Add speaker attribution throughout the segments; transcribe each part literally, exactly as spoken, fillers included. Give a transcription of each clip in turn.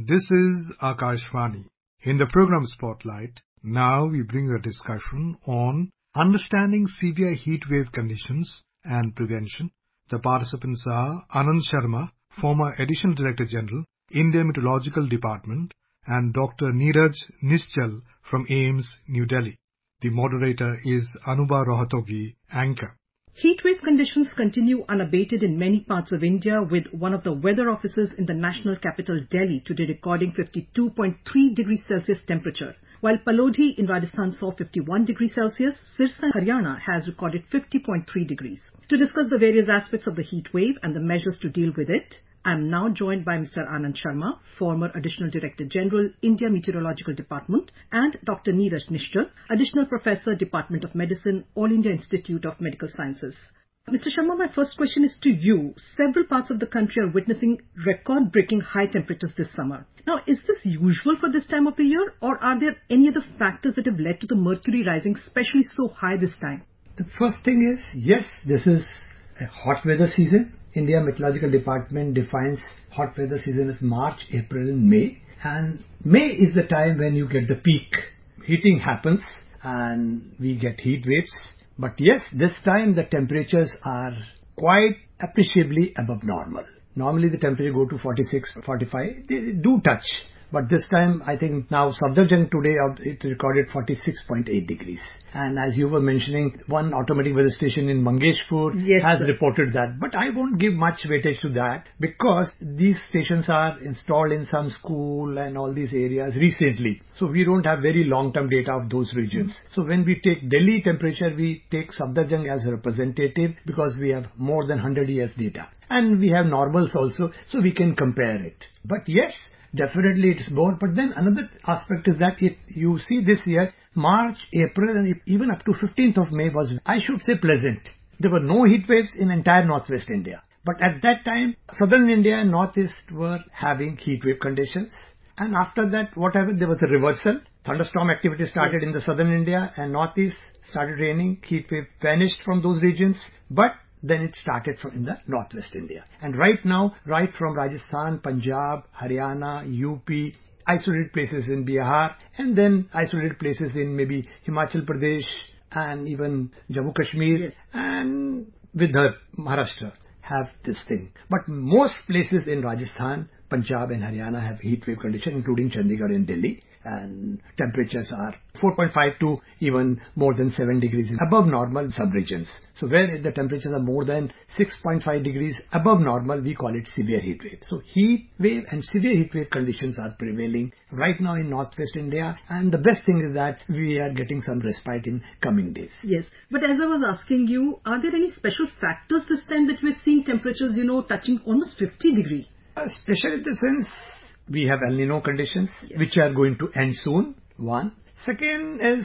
Speaker 1: This is Akashvani. In the program Spotlight, now we bring a discussion on understanding severe heat wave conditions and prevention. The participants are Anand Sharma, former Additional Director General, India Meteorological Department, and Doctor Neeraj Nischal from AIIMS, New Delhi. The moderator is Anubha Rohatgi, anchor.
Speaker 2: Heatwave conditions continue unabated in many parts of India, with one of the weather offices in the national capital Delhi today recording fifty-two point three degrees Celsius temperature. While Palodhi in Rajasthan saw fifty-one degrees Celsius, Sirsa, Haryana has recorded fifty point three degrees. To discuss the various aspects of the heat wave and the measures to deal with it, I am now joined by Mister Anand Sharma, former Additional Director General, India Meteorological Department, and Doctor Neeraj Nischal, Additional Professor, Department of Medicine, All India Institute of Medical Sciences. Mister Sharma, my first question is to you. Several parts of the country are witnessing record-breaking high temperatures this summer. Now, is this usual for this time of the year, or are there any other factors that have led to the mercury rising especially so high this time?
Speaker 3: The first thing is, yes, this is a hot weather season. India Meteorological Department defines hot weather season as March, April and May. And May is the time when you get the peak. Heating happens and we get heat waves. But yes, this time the temperatures are quite appreciably above normal. Normally the temperature go to forty-six, forty-five. They do touch. But this time, I think now Safdarjung today, it recorded forty-six point eight degrees. And as you were mentioning, one automatic weather station in Mangeshpur
Speaker 2: yes,
Speaker 3: has
Speaker 2: sir.
Speaker 3: reported that. But I won't give much weightage to that because these stations are installed in some school and all these areas recently. So we don't have very long-term data of those regions. Mm-hmm. So when we take Delhi temperature, we take Safdarjung as a representative because we have more than one hundred years data. And we have normals also, so we can compare it. But yes, definitely it's more. But then another aspect is that if you see this year, March, April and even up to fifteenth of May was, I should say, pleasant. There were no heat waves in entire northwest India. But at that time, southern India and northeast were having heat wave conditions. And after that, what happened? There was a reversal. Thunderstorm activity started yes. in the southern India and northeast started raining. Heat wave vanished from those regions. But then it started from in the northwest India. And right now, right from Rajasthan, Punjab, Haryana, U P, isolated places in Bihar, and then isolated places in maybe Himachal Pradesh and even Jammu Kashmir yes. and Vidarbha, Maharashtra have this thing. But most places in Rajasthan, Punjab and Haryana have heat wave condition, including Chandigarh and Delhi. And temperatures are four point five to even more than seven degrees above normal sub-regions. So where the temperatures are more than six point five degrees above normal, we call it severe heat wave. So heat wave and severe heat wave conditions are prevailing right now in northwest India. And the best thing is that we are getting some respite in coming days.
Speaker 2: Yes. But as I was asking you, are there any special factors this time that we're seeing temperatures, you know, touching almost fifty degrees?
Speaker 3: Uh, special in the sense, we have El Nino conditions, yes. which are going to end soon, one. Second is,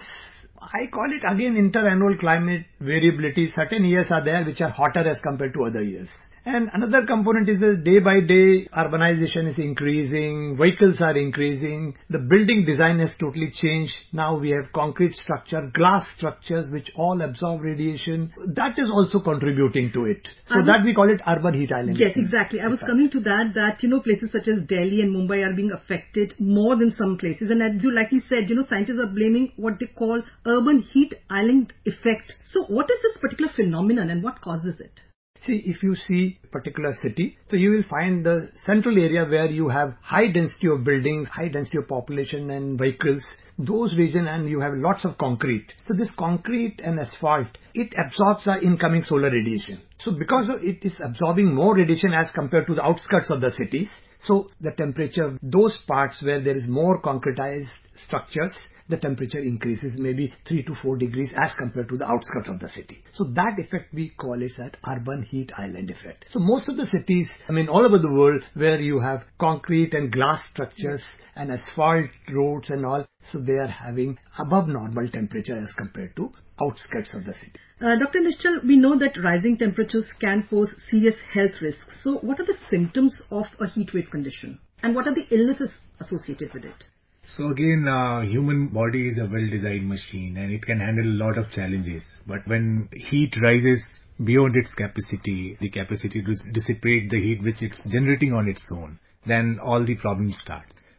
Speaker 3: I call it again interannual climate variability. Certain years are there which are hotter as compared to other years. And another component is that day by day urbanization is increasing, vehicles are increasing, the building design has totally changed. Now we have concrete structure, glass structures which all absorb radiation. That is also contributing to it. So was, that we call it urban heat island.
Speaker 2: Yes, exactly. I was coming to that, that, you know, places such as Delhi and Mumbai are being affected more than some places. And as you likely said, you know, scientists are blaming what they call urban heat island effect. So what is this particular phenomenon and what causes it?
Speaker 3: See, if you see a particular city, so you will find the central area where you have high density of buildings, high density of population and vehicles, those regions, and you have lots of concrete. So this concrete and asphalt, it absorbs the incoming solar radiation. So because of it is absorbing more radiation as compared to the outskirts of the cities, so the temperature, those parts where there is more concretized structures, the temperature increases maybe three to four degrees as compared to the outskirts of the city. So that effect we call it that urban heat island effect. So most of the cities, I mean all over the world where you have concrete and glass structures and asphalt roads and all, so they are having above normal temperature as compared to outskirts of the city.
Speaker 2: Uh, Doctor Nischal, we know that rising temperatures can pose serious health risks. So what are the symptoms of a heat wave condition and what are the illnesses associated with it?
Speaker 1: So again, uh, human body is a well-designed machine and it can handle a lot of challenges. But when heat rises beyond its capacity, the capacity to dissipate the heat which it's generating on its own, then all the problems start.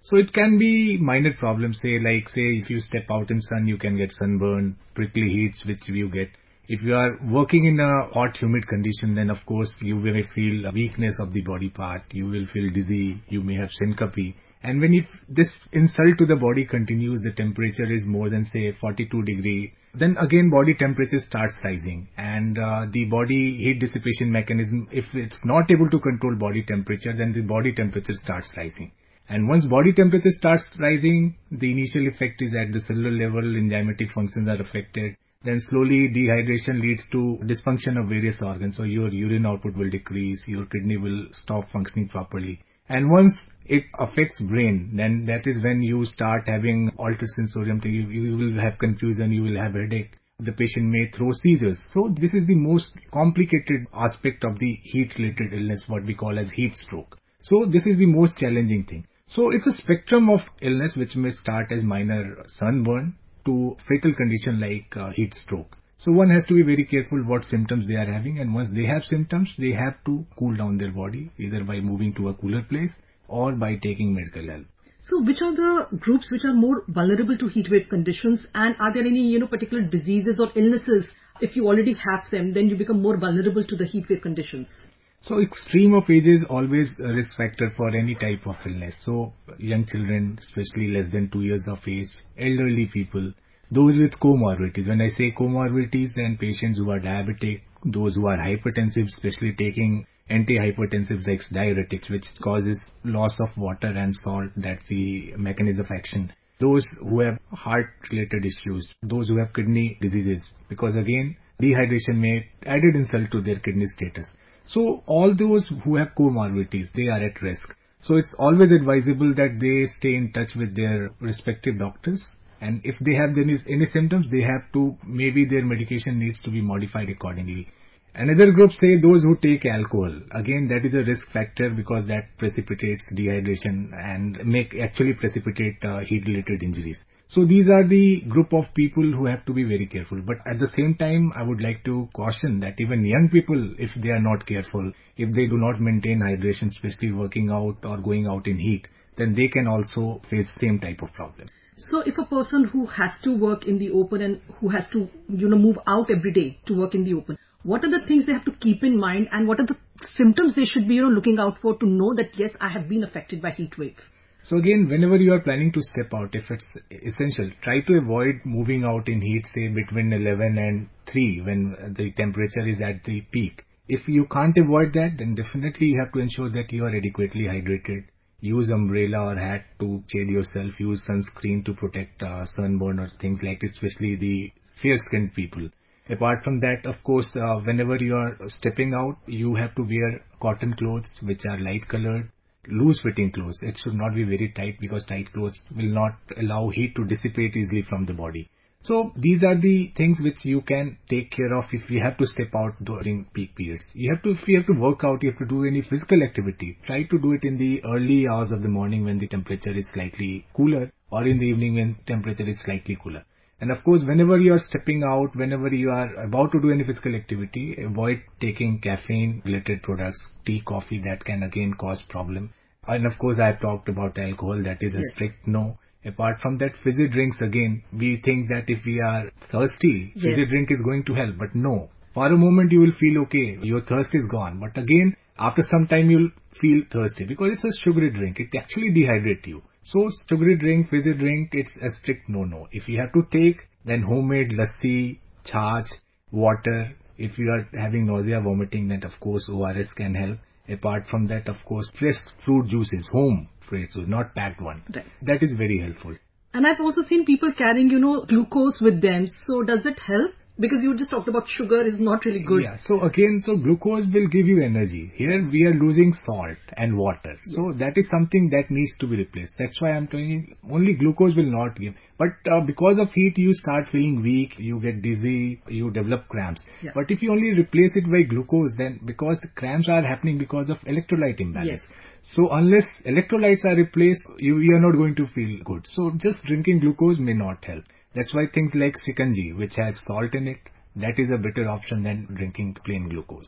Speaker 4: So it can be minor problems, say like say if you step out in sun, you can get sunburn, prickly heats which you get. If you are working in a hot humid condition, then of course you may feel a weakness of the body part, you will feel dizzy, you may have syncope. And when if this insult to the body continues, the temperature is more than say forty-two degree, then again body temperature starts rising, and uh, the body heat dissipation mechanism, if it's not able to control body temperature, then the body temperature starts rising. And once body temperature starts rising, the initial effect is at the cellular level, enzymatic functions are affected. Then slowly dehydration leads to dysfunction of various organs. So your urine output will decrease, your kidney will stop functioning properly. And once it affects brain, then that is when you start having altered sensorium. You, you will have confusion, you will have headache. The patient may throw seizures. So this is the most complicated aspect of the heat-related illness, what we call as heat stroke. So this is the most challenging thing. So it's a spectrum of illness which may start as minor sunburn to fatal condition like uh, heat stroke. So one has to be very careful what symptoms they are having, and once they have symptoms, they have to cool down their body either by moving to a cooler place or by taking medical help.
Speaker 2: So which are the groups which are more vulnerable to heat wave conditions, and are there any, you know, particular diseases or illnesses, if you already have them, then you become more vulnerable to the heat wave conditions?
Speaker 4: So extreme of age is always a risk factor for any type of illness. So young children, especially less than two years of age, elderly people, those with comorbidities. When I say comorbidities, then patients who are diabetic, those who are hypertensive, especially taking antihypertensives like diuretics, which causes loss of water and salt, that's the mechanism of action. Those who have heart-related issues, those who have kidney diseases, because again, dehydration may added insult to their kidney status. So all those who have comorbidities, they are at risk. So it's always advisable that they stay in touch with their respective doctors. And if they have any, any symptoms, they have to, maybe their medication needs to be modified accordingly. Another group say those who take alcohol. Again, that is a risk factor because that precipitates dehydration and make actually precipitate uh, heat-related injuries. So these are the group of people who have to be very careful. But at the same time, I would like to caution that even young people, if they are not careful, if they do not maintain hydration, especially working out or going out in heat, then they can also face same type of problem.
Speaker 2: So if a person who has to work in the open and who has to, you know, move out every day to work in the open, what are the things they have to keep in mind, and what are the symptoms they should be, you know, looking out for to know that yes, I have been affected by heat wave?
Speaker 4: So again, whenever you are planning to step out, if it's essential, try to avoid moving out in heat, say between eleven and three when the temperature is at the peak. If you can't avoid that, then definitely you have to ensure that you are adequately hydrated. Use umbrella or hat to shade yourself. Use sunscreen to protect uh, sunburn or things like this, especially the fair-skinned people. Apart from that, of course, uh, whenever you are stepping out, you have to wear cotton clothes which are light-colored. Loose-fitting clothes. It should not be very tight because tight clothes will not allow heat to dissipate easily from the body. So these are the things which you can take care of if you have to step out during peak periods. You have to, if you have to work out, you have to do any physical activity. Try to do it in the early hours of the morning when the temperature is slightly cooler, or in the evening when temperature is slightly cooler. And of course, whenever you are stepping out, whenever you are about to do any physical activity, avoid taking caffeine-related products, tea, coffee, that can again cause problem. And of course, I have talked about alcohol, that is a
Speaker 2: Yes.
Speaker 4: strict no. Apart from that, fizzy drinks, again, we think that if we are thirsty,
Speaker 2: Yes.
Speaker 4: fizzy drink is going to help, but no. For a moment, you will feel okay, your thirst is gone. But again, after some time, you'll feel thirsty because it's a sugary drink. It actually dehydrates you. So sugary drink, fizzy drink, it's a strict no-no. If you have to take, then homemade lassi, chach, water. If you are having nausea, vomiting, then of course O R S can help. Apart from that, of course, fresh fruit juices, home fresh juice, not packed one.
Speaker 2: Right.
Speaker 4: That is very helpful.
Speaker 2: And I've also seen people carrying, you know, glucose with them. So does it help? Because you just talked about sugar is not really good.
Speaker 4: Yeah, so again, so glucose will give you energy. Here we are losing salt and water. So
Speaker 2: Yeah.
Speaker 4: that is something that needs to be replaced. That's why I'm telling you, only glucose will not give. But uh, because of heat, you start feeling weak, you get dizzy, you develop cramps.
Speaker 2: Yeah.
Speaker 4: But if you only replace it by glucose, then because the cramps are happening because of electrolyte imbalance.
Speaker 2: Yes.
Speaker 4: So unless electrolytes are replaced, you, you are not going to feel good. So just drinking glucose may not help. That's why things like shikanji, which has salt in it, that is a better option than drinking plain glucose.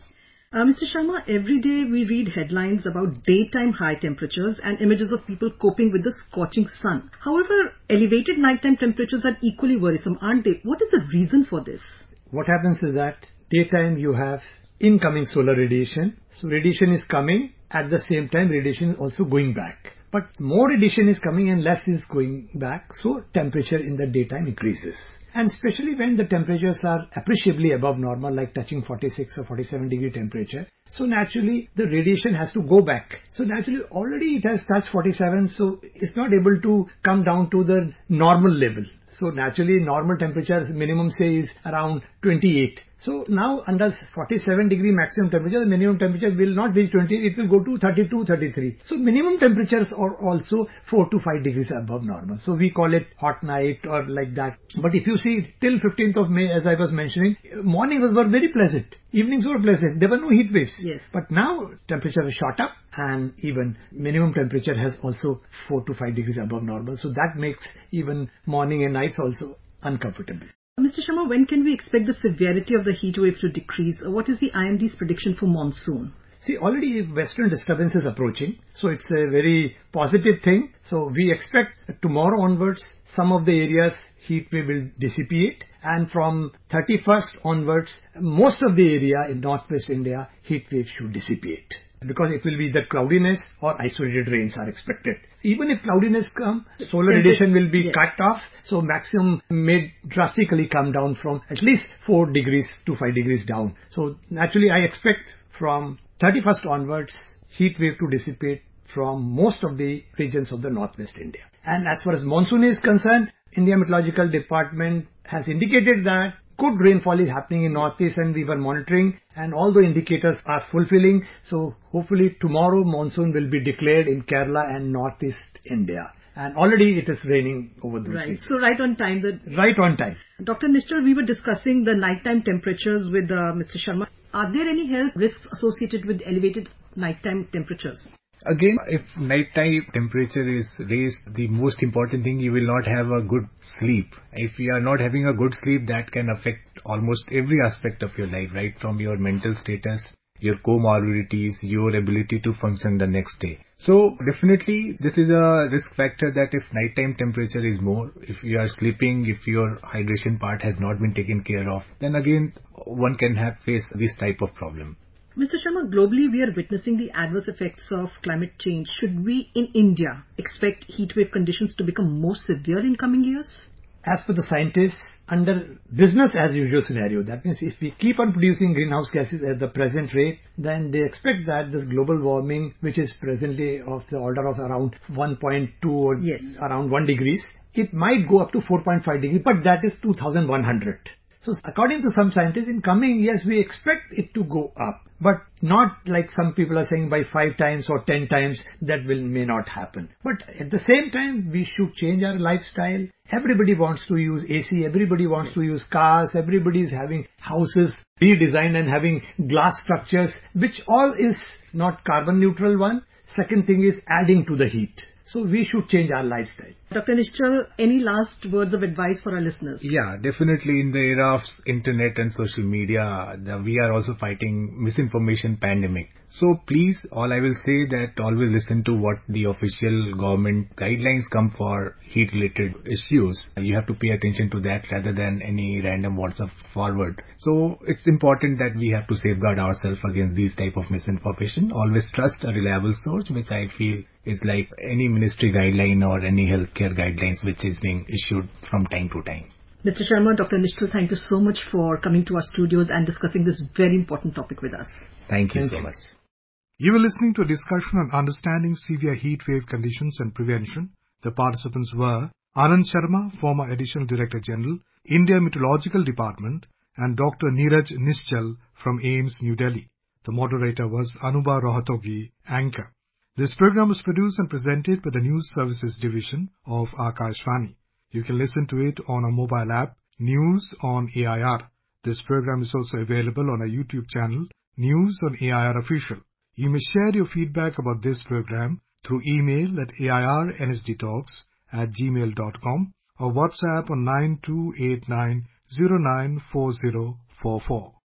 Speaker 2: Uh, Mister Sharma, every day we read headlines about daytime high temperatures and images of people coping with the scorching sun. However, elevated nighttime temperatures are equally worrisome, aren't they? What is the reason for this?
Speaker 3: What happens is that daytime you have incoming solar radiation. So radiation is coming, at the same time radiation is also going back. But more radiation is coming and less is going back, so temperature in the daytime increases. And especially when the temperatures are appreciably above normal, like touching forty-six or forty-seven degree temperature. So naturally, the radiation has to go back. So naturally, already it has touched forty-seven, so it's not able to come down to the normal level. So naturally, normal temperature minimum say is around twenty-eight. So now under forty-seven degree maximum temperature, the minimum temperature will not reach twenty, it will go to thirty-two, thirty-three. So minimum temperatures are also four to five degrees above normal. So we call it hot night or like that. But if you see till fifteenth of May, as I was mentioning, mornings were very pleasant. Evenings were pleasant. There were no heat waves.
Speaker 2: Yes.
Speaker 3: But now temperature has shot up and even minimum temperature has also four to five degrees above normal. So that makes even morning and nights also uncomfortable.
Speaker 2: Mister Sharma, when can we expect the severity of the heat wave to decrease? What is the I M D's prediction for monsoon?
Speaker 3: See, already western disturbance is approaching, so it's a very positive thing. So we expect tomorrow onwards, some of the areas heat wave will dissipate, and from thirty-first onwards, most of the area in northwest India, heat wave should dissipate. Because it will be the cloudiness or isolated rains are expected. Even if cloudiness comes, solar radiation will be
Speaker 2: yes.
Speaker 3: cut off, so maximum may drastically come down from at least four degrees to five degrees down. So naturally I expect from thirty-first onwards, heat wave to dissipate from most of the regions of the northwest India. And as far as monsoon is concerned, India Meteorological Department has indicated that good rainfall is happening in northeast and we were monitoring and all the indicators are fulfilling. So hopefully tomorrow monsoon will be declared in Kerala and northeast India. And already it is raining over those
Speaker 2: Right.
Speaker 3: regions.
Speaker 2: So right on time. The
Speaker 3: Right on time.
Speaker 2: Doctor Nishchal, we were discussing the nighttime temperatures with uh, Mister Sharma. Are there any health risks associated with elevated nighttime temperatures?
Speaker 4: Again, if nighttime temperature is raised, the most important thing, you will not have a good sleep. If you are not having a good sleep, that can affect almost every aspect of your life, right? From your mental status, your comorbidities, your ability to function the next day. So definitely this is a risk factor that if nighttime temperature is more, if you are sleeping, if your hydration part has not been taken care of, then again one can have face this type of problem.
Speaker 2: Mister Sharma, globally we are witnessing the adverse effects of climate change. Should we in India expect heatwave conditions to become more severe in coming years?
Speaker 3: As per the scientists, under business as usual scenario, that means if we keep on producing greenhouse gases at the present rate, then they expect that this global warming, which is presently of the order of around one point two or
Speaker 2: yes.
Speaker 3: around one degrees, it might go up to four point five degrees, but that is two thousand one hundred. So according to some scientists, in coming years, we expect it to go up, but not like some people are saying by five times or ten times, that will may not happen. But at the same time, we should change our lifestyle. Everybody wants to use A C, everybody wants to use cars, everybody is having houses redesigned and having glass structures, which all is not carbon neutral one. Second thing is adding to the heat. So we should change our lifestyle.
Speaker 2: Doctor Nishchal, any last words of advice for our listeners?
Speaker 4: Yeah, definitely in the era of internet and social media, the, we are also fighting misinformation pandemic. So please, all I will say that always listen to what the official government guidelines come for heat related issues. You have to pay attention to that rather than any random WhatsApp forward. So it's important that we have to safeguard ourselves against these type of misinformation. Always trust a reliable source, which I feel is like any ministry guideline or any healthcare guidelines which is being issued from time to time.
Speaker 2: Mister Sharma, Doctor Nishchal, thank you so much for coming to our studios and discussing this very important topic with us.
Speaker 4: Thank you
Speaker 3: Thank
Speaker 4: so
Speaker 3: you.
Speaker 4: much.
Speaker 1: You were listening to a discussion on understanding severe heat wave conditions and prevention. The participants were Anand Sharma, former Additional Director General, India Meteorological Department, and Doctor Neeraj Nishchal from AIIMS, New Delhi. The moderator was Anubha Rohatogi, anchor. This program was produced and presented by the News Services Division of Akashvani. You can listen to it on our mobile app, News on A I R. This program is also available on our YouTube channel, News on A I R Official. You may share your feedback about this program through email at airnsdtalks at gmail dot com or WhatsApp on nine two eight nine zero nine four zero four four.